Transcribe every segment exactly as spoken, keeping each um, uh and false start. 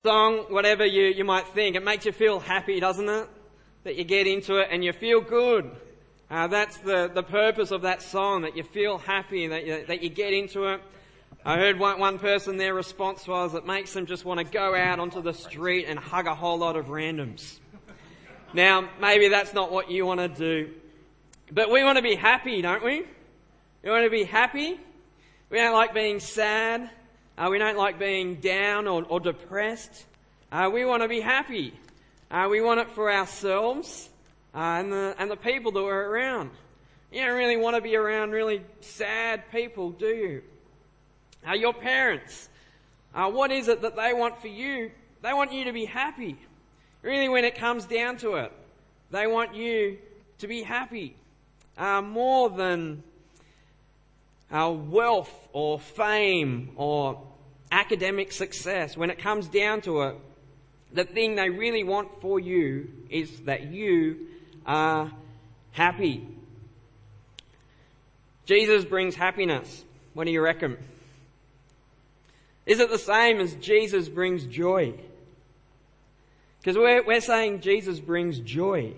Song, whatever you, you might think, it makes you feel happy, doesn't it? That you get into it and you feel good. Uh, that's the, the purpose of that song, that you feel happy, that you, that you get into it. I heard one, one person, their response was, it makes them just want to go out onto the street and hug a whole lot of randoms. Now, maybe that's not what you want to do, but we want to be happy, don't we? We want to be happy. We don't like being sad. Uh, we don't like being down or, or depressed. Uh, we want to be happy. Uh, we want it for ourselves uh, and the and the people that we're around. You don't really want to be around really sad people, do you? Uh, your parents, uh, what is it that they want for you? They want you to be happy. Really, when it comes down to it, they want you to be happy. Uh, more than uh, wealth or fame or academic success. When it comes down to it, the thing they really want for you is that you are happy. Jesus brings happiness. What do you reckon? Is it the same as Jesus brings joy? Because we're, we're saying Jesus brings joy,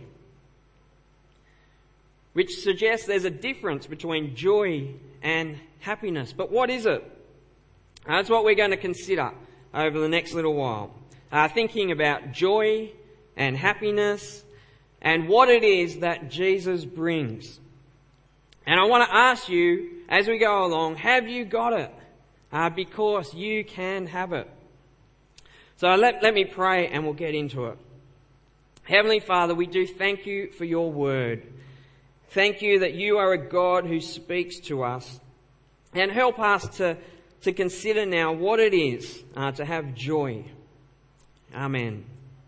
which suggests there's a difference between joy and happiness. But what is it? That's what we're going to consider over the next little while. Uh, thinking about joy and happiness and what it is that Jesus brings. And I want to ask you, as we go along, have you got it? Uh, because you can have it. So let, let me pray and we'll get into it. Heavenly Father, we do thank you for your word. Thank you that you are a God who speaks to us. And help us to to consider now what it is uh, to have joy. Amen.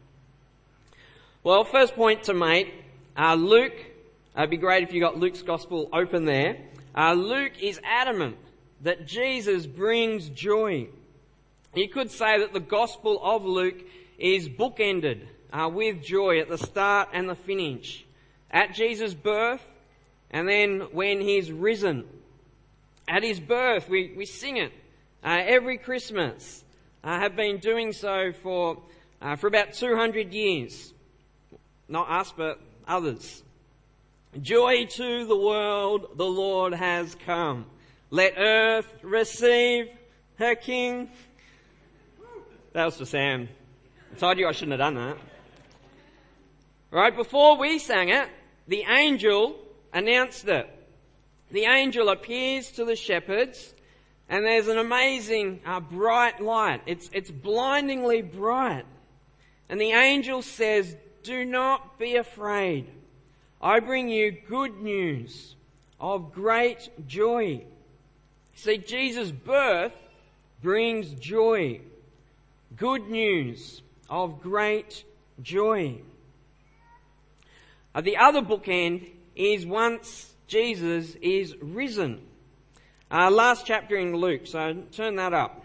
Well, first point to make, uh, Luke, uh, it'd be great if you got Luke's Gospel open there. Uh, Luke is adamant that Jesus brings joy. You could say that the Gospel of Luke is bookended uh, with joy at the start and the finish. At Jesus' birth, and then when he's risen. At his birth, we, we sing it. Uh, every Christmas, uh, have been doing so for uh, for about two hundred years. Not us, but others. Joy to the world, the Lord has come. Let earth receive her King. That was for Sam. I told you I shouldn't have done that. Right, before we sang it, the angel announced it. The angel appears to the shepherds. And there's an amazing uh, bright light. It's, it's blindingly bright. And the angel says, "Do not be afraid. I bring you good news of great joy." See, Jesus' birth brings joy. Good news of great joy. Uh, the other bookend is once Jesus is risen. Uh, last chapter in Luke, so turn that up.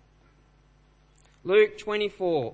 Luke twenty-four.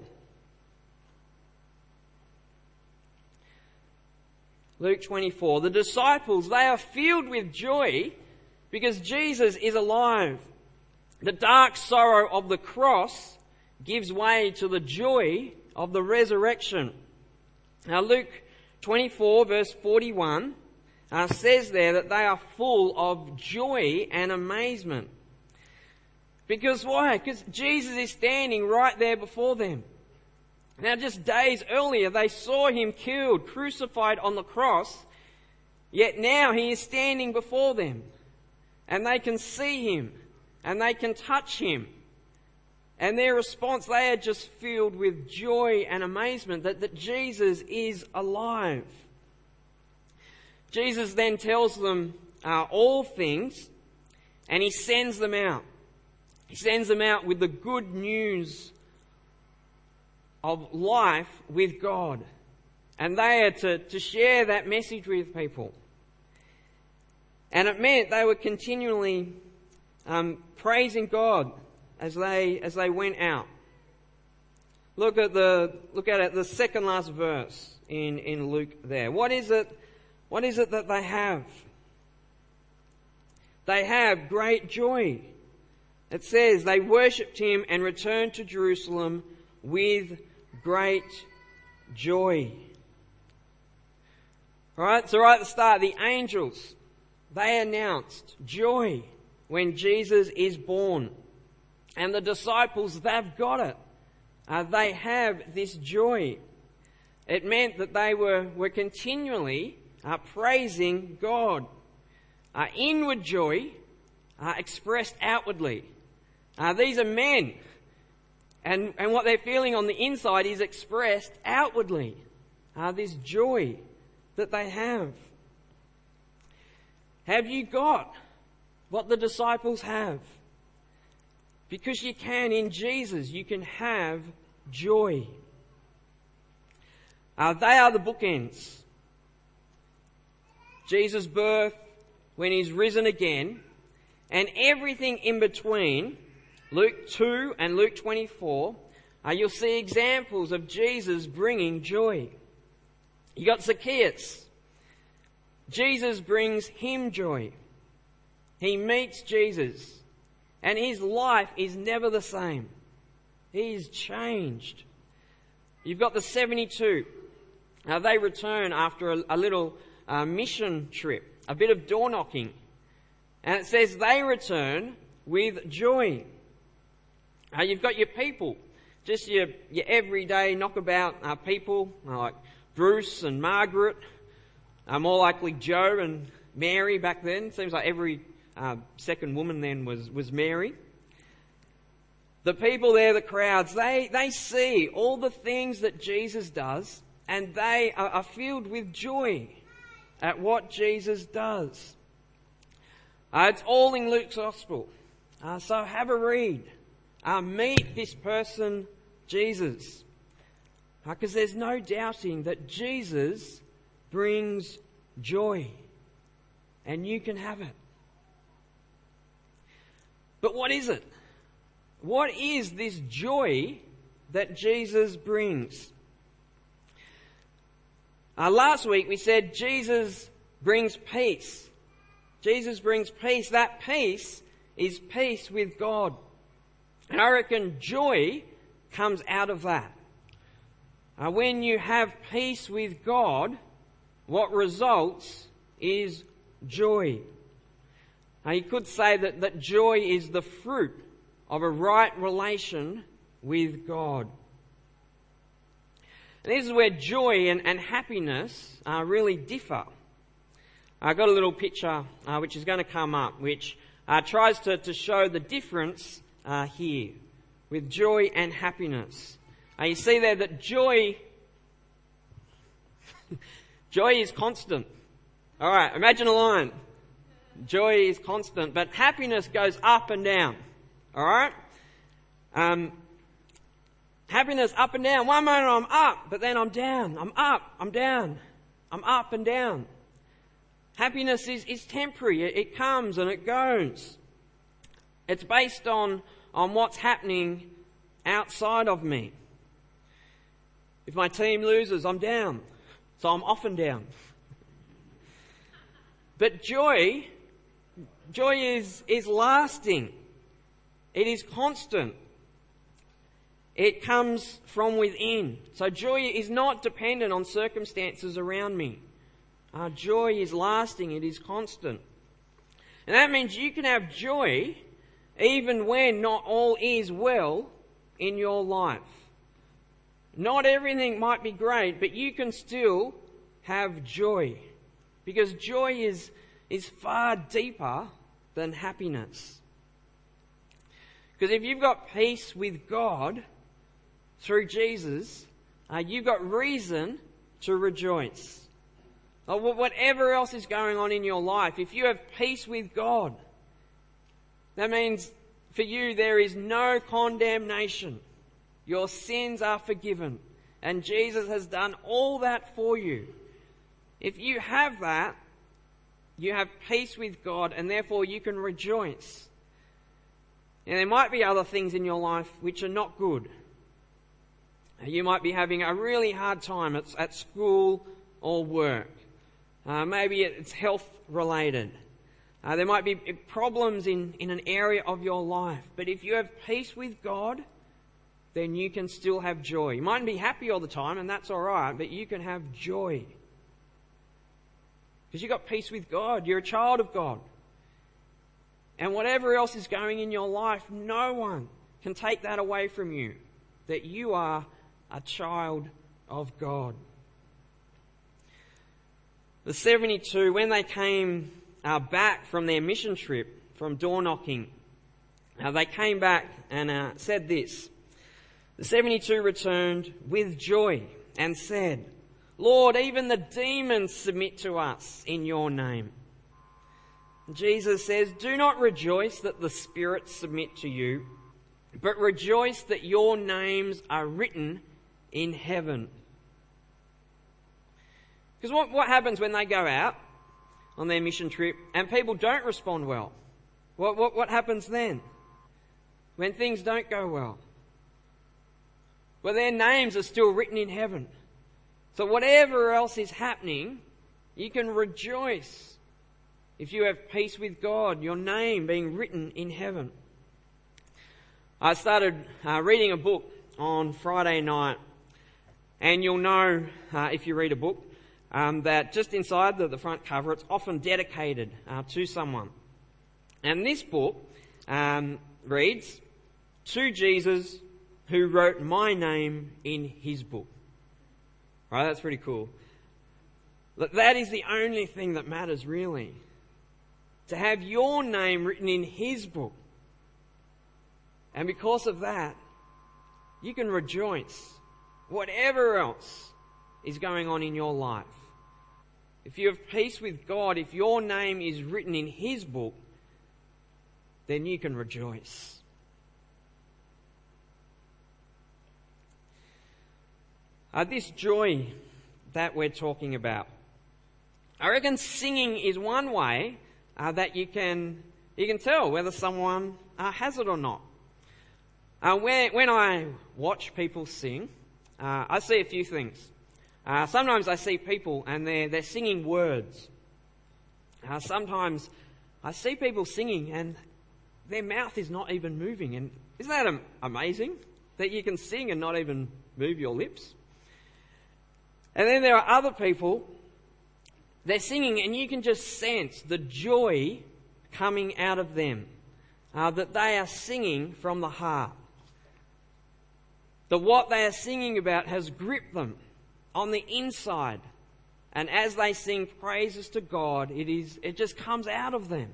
Luke twenty-four. The disciples, they are filled with joy because Jesus is alive. The dark sorrow of the cross gives way to the joy of the resurrection. Now Luke twenty-four verse forty-one Uh, says there that they are full of joy and amazement. Because why? Because Jesus is standing right there before them. Now just days earlier they saw him killed, crucified on the cross, yet now he is standing before them. And they can see him, and they can touch him. And their response, they are just filled with joy and amazement that, that Jesus is alive. Jesus then tells them uh, all things, and he sends them out. He sends them out with the good news of life with God. And they are to, to share that message with people. And it meant they were continually um, praising God as they as they went out. Look at the look at it, the second last verse in, in Luke there. What is it? What is it that they have? They have great joy. It says they worshipped him and returned to Jerusalem with great joy. Alright, so right at the start, the angels, they announced joy when Jesus is born. And the disciples, they've got it. Uh, they have this joy. It meant that they were, were continually uh, praising God. Uh, inward joy uh, expressed outwardly. Uh, these are men. And, and what they're feeling on the inside is expressed outwardly. Uh, this joy that they have. Have you got what the disciples have? Because you can, in Jesus, you can have joy. Uh, they are the bookends. Jesus' birth, when he's risen again, and everything in between, Luke two and Luke twenty-four, uh, you'll see examples of Jesus bringing joy. You got Zacchaeus. Jesus brings him joy. He meets Jesus, and his life is never the same. He is changed. You've got the seventy-two. Now they return after a, a little uh, mission trip, a bit of door knocking. And it says they return with joy. Uh, you've got your people, just your, your everyday knockabout uh, people, uh, like Bruce and Margaret, uh, more likely Joe and Mary back then. Seems like every uh, second woman then was, was Mary. The people there, the crowds, they, they see all the things that Jesus does, and they are, are filled with joy at what Jesus does. Uh, it's all in Luke's Gospel. Uh, so have a read. Uh, meet this person, Jesus. Because uh, there's no doubting that Jesus brings joy. And you can have it. But what is it? What is this joy that Jesus brings? Uh, last week we said Jesus brings peace. Jesus brings peace. That peace is peace with God. And I reckon joy comes out of that. Uh, when you have peace with God, what results is joy. Now you could say that, that joy is the fruit of a right relation with God. And this is where joy and, and happiness uh, really differ. I've got a little picture uh, which is going to come up, which uh, tries to, to show the difference uh, here with joy and happiness. Uh, you see there that joy, joy is constant. All right, imagine a line. Joy is constant, but happiness goes up and down. All right, um, happiness up and down. One moment I'm up, but then I'm down. I'm up, I'm down. I'm up and down. Happiness is, is temporary. It, it comes and it goes. It's based on, on what's happening outside of me. If my team loses, I'm down. So I'm off and down. But joy, joy is, is lasting. It is constant. It comes from within. So joy is not dependent on circumstances around me. Our joy is lasting, it is constant. And that means you can have joy even when not all is well in your life. Not everything might be great, but you can still have joy. Because joy is, is far deeper than happiness. Because if you've got peace with God through Jesus, uh, you've got reason to rejoice. Or whatever else is going on in your life, if you have peace with God, that means for you there is no condemnation. Your sins are forgiven. And Jesus has done all that for you. If you have that, you have peace with God, and therefore you can rejoice. And there might be other things in your life which are not good. You might be having a really hard time at, at school or work. Uh, maybe it's health related. Uh, there might be problems in, in an area of your life. But if you have peace with God, then you can still have joy. You mightn't be happy all the time, and that's all right, but you can have joy. Because you've got peace with God. You're a child of God. And whatever else is going in your life, no one can take that away from you, that you are a child of God. The seventy-two, when they came uh, back from their mission trip, from door knocking, uh, they came back and uh, said this. The seventy-two returned with joy and said, Lord, even the demons submit to us in your name. Jesus says, do not rejoice that the spirits submit to you, but rejoice that your names are written in heaven. Because what, what happens when they go out on their mission trip and people don't respond well? What, what, what happens then? When things don't go well? Well, their names are still written in heaven. So whatever else is happening, you can rejoice if you have peace with God, your name being written in heaven. I started uh, reading a book on Friday night, and you'll know uh, if you read a book um, that just inside the, the front cover it's often dedicated uh, to someone. And this book um, reads, to Jesus who wrote my name in his book. Right, that's pretty cool. That is the only thing that matters really. To have your name written in his book. And because of that, you can rejoice whatever else is going on in your life. If you have peace with God, if your name is written in his book, then you can rejoice. Uh, this joy that we're talking about, I reckon singing is one way uh, that you can you can tell whether someone uh, has it or not. Uh, when, when I watch people sing, uh, I see a few things. Uh, sometimes I see people and they're, they're singing words. Uh, sometimes I see people singing and their mouth is not even moving. And isn't that am- amazing? That you can sing and not even move your lips? And then there are other people, they're singing and you can just sense the joy coming out of them. Uh, that they are singing from the heart. That what they are singing about has gripped them on the inside. And as they sing praises to God, it is it just comes out of them.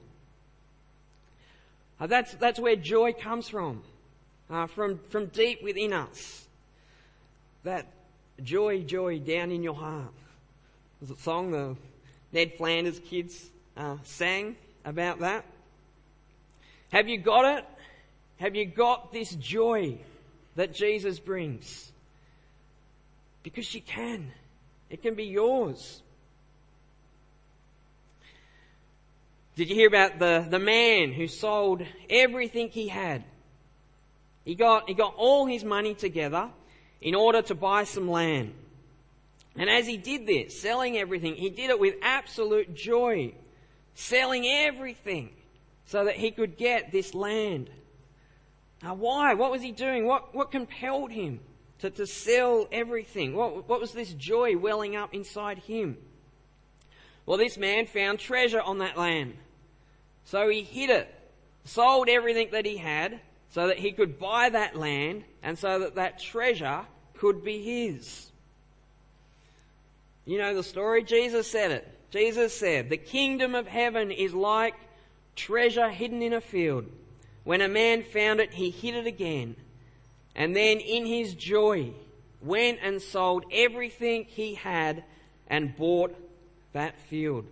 Uh, that's that's where joy comes from. Uh, from, from deep within us. That joy, joy down in your heart. There's a song the Ned Flanders kids uh, sang about that. Have you got it? Have you got this joy that Jesus brings? Because you can. It can be yours. Did you hear about the, the man who sold everything he had? He got, he got all his money together in order to buy some land. And as he did this, selling everything, he did it with absolute joy. Selling everything so that he could get this land. Now why? What was he doing? What, what compelled him to, to sell everything? What, what was this joy welling up inside him? Well, this man found treasure on that land. So he hid it, sold everything that he had so that he could buy that land and so that that treasure could be his. You know the story? Jesus said it. Jesus said, the kingdom of heaven is like treasure hidden in a field. When a man found it, he hid it again. And then in his joy, went and sold everything he had and bought that field.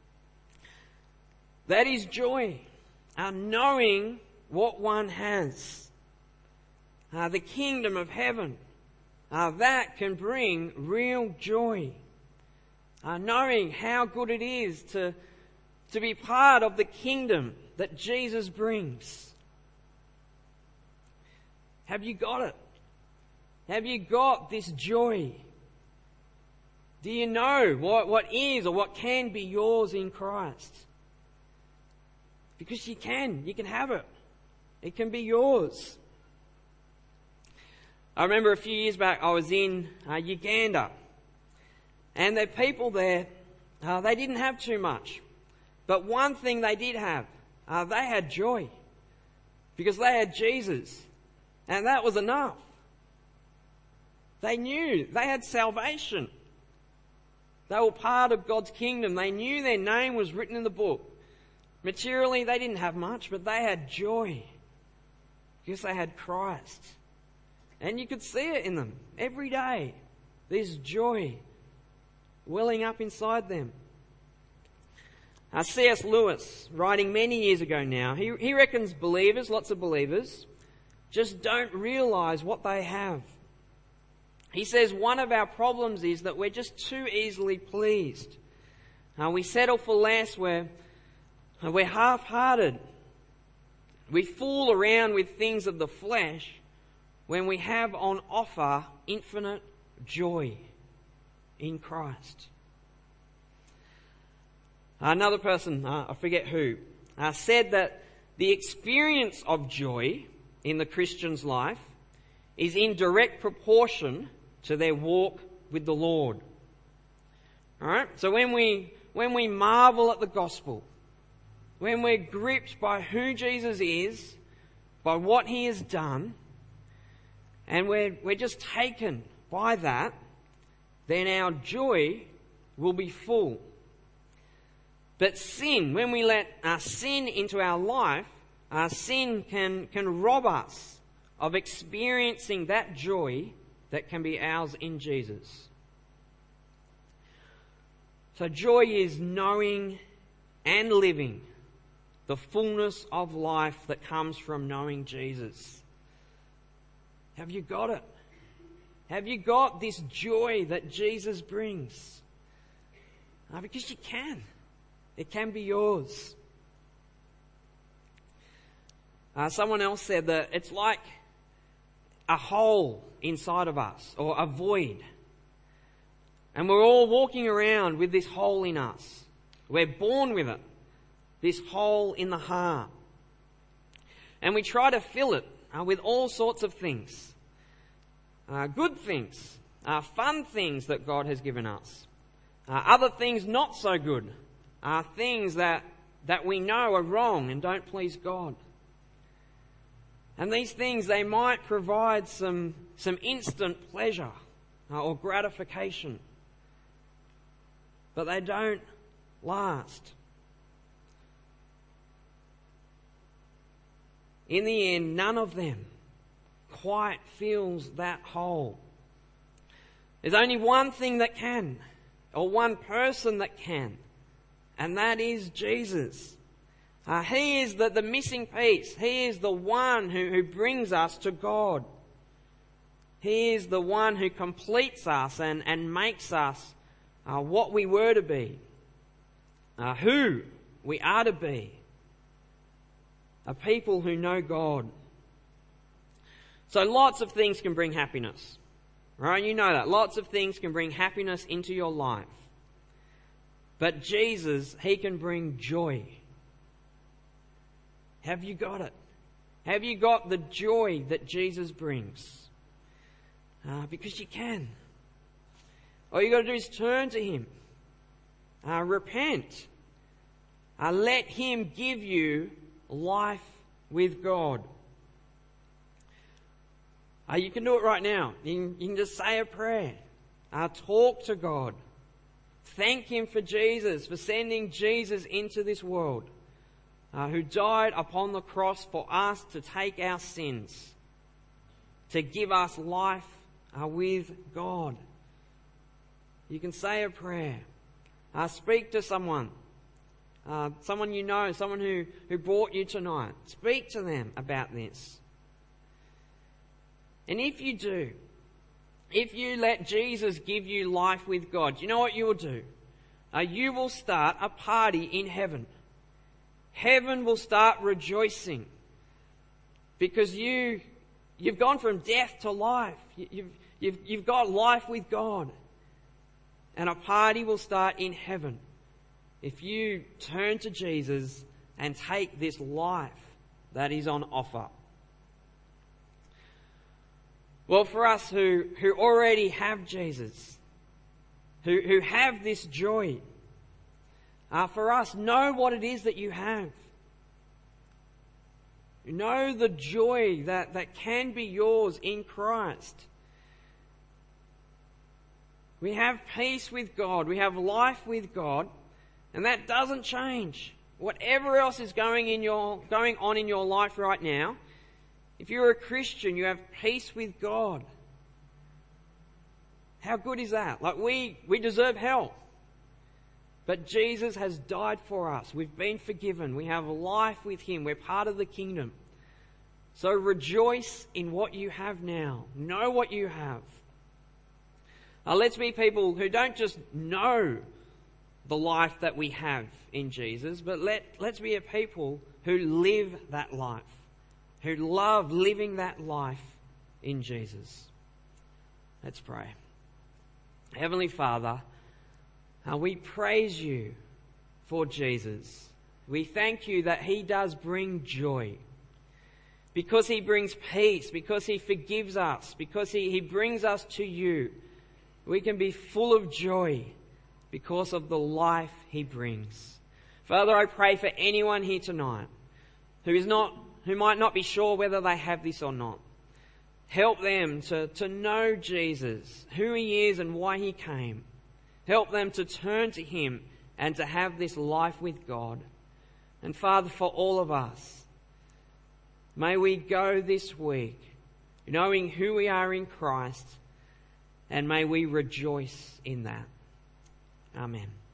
That is joy. Uh, knowing what one has. Uh, the kingdom of heaven. Uh, that can bring real joy. Uh, knowing how good it is to, to be part of the kingdom that Jesus brings. Have you got it? Have you got this joy? Do you know what, what is or what can be yours in Christ? Because you can. You can have it. It can be yours. I remember a few years back I was in uh, Uganda, and the people there, uh, they didn't have too much. But one thing they did have, uh, they had joy, because they had Jesus, and that was enough. They knew they had salvation. They were part of God's kingdom. They knew their name was written in the book. Materially, they didn't have much, but they had joy because they had Christ. And you could see it in them every day. This joy welling up inside them. Uh, C S Lewis, writing many years ago now, he, he reckons believers, lots of believers, just don't realise what they have. He says one of our problems is that we're just too easily pleased. Uh, we settle for less, we're, uh, we're half-hearted. We fool around with things of the flesh when we have on offer infinite joy in Christ. Another person, uh, I forget who, uh, said that the experience of joy in the Christian's life is in direct proportion to their walk with the Lord. All right? So when we when we marvel at the gospel, when we're gripped by who Jesus is, by what he has done, and we're we're just taken by that, then our joy will be full. But sin, when we let our sin into our life, our sin can, can rob us of experiencing that joy that can be ours in Jesus. So joy is knowing and living the fullness of life that comes from knowing Jesus. Have you got it? Have you got this joy that Jesus brings? Uh, because you can. It can be yours. Uh, someone else said that it's like a hole inside of us, or a void. And we're all walking around with this hole in us. We're born with it. This hole in the heart. And we try to fill it uh, with all sorts of things. Uh, good things. Uh, fun things that God has given us. Uh, other things not so good. Are things that, that we know are wrong and don't please God. And these things, they might provide some, some instant pleasure uh, or gratification. But they don't last. In the end, none of them quite fills that hole. There's only one thing that can, or one person that can. And that is Jesus. Uh, he is the, the missing piece. He is the one who, who brings us to God. He is the one who completes us and, and makes us uh, what we were to be. Uh, who we are to be. A people who know God. So lots of things can bring happiness. Right? You know that. Lots of things can bring happiness into your life. But Jesus, he can bring joy. Have you got it? Have you got the joy that Jesus brings? Uh, because you can. All you got to do is turn to him. Uh, repent. Uh, let him give you life with God. Uh, you can do it right now. You can, you can just say a prayer. Uh, talk to God. Thank him for Jesus, for sending Jesus into this world, uh, who died upon the cross for us to take our sins, to give us life uh, with God. You can say a prayer. Uh, speak to someone, uh, someone you know, someone who, who brought you tonight. Speak to them about this. And if you do, if you let Jesus give you life with God, you know what you will do? Uh, you will start a party in heaven. Heaven will start rejoicing because you, you've gone from death to life. You, you've, you've, you've got life with God. And a party will start in heaven if you turn to Jesus and take this life that is on offer. Well, for us who, who already have Jesus, who, who have this joy, uh, for us, know what it is that you have. Know the joy that, that can be yours in Christ. We have peace with God. We have life with God. And that doesn't change. Whatever else is going in your going on in your life right now, if you're a Christian, you have peace with God. How good is that? Like we, we deserve hell. But Jesus has died for us. We've been forgiven. We have life with Him. We're part of the kingdom. So rejoice in what you have now. Know what you have. Now let's be people who don't just know the life that we have in Jesus, but let, let's be a people who live that life, who love living that life in Jesus. Let's pray. Heavenly Father, uh, we praise you for Jesus. We thank you that He does bring joy. Because He brings peace, because He forgives us, because He, he brings us to you, we can be full of joy because of the life He brings. Father, I pray for anyone here tonight who is not, who might not be sure whether they have this or not. Help them to, to know Jesus, who He is and why He came. Help them to turn to Him and to have this life with God. And Father, for all of us, may we go this week knowing who we are in Christ, and may we rejoice in that. Amen.